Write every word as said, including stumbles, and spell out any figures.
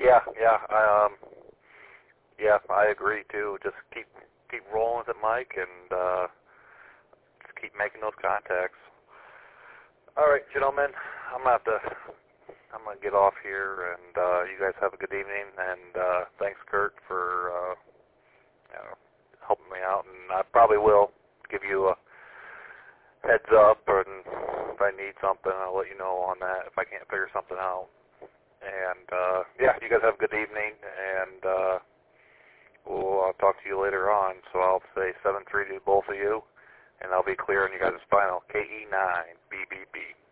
yeah, yeah, um, yeah, I agree too. Just keep keep rolling with it, Mike, and uh, just keep making those contacts. All right, gentlemen, I'm gonna have to. I'm gonna get off here, and uh, you guys have a good evening. And uh, thanks, Kurt, for uh, you know, helping me out. And I probably will give you a heads up, and if I need something, I'll let you know on that if I can't figure something out. And uh, yeah, you guys have a good evening, and uh, we'll I'll talk to you later on. So I'll say seven three to both of you, and I'll be clear on you guys' final K E nine B B B.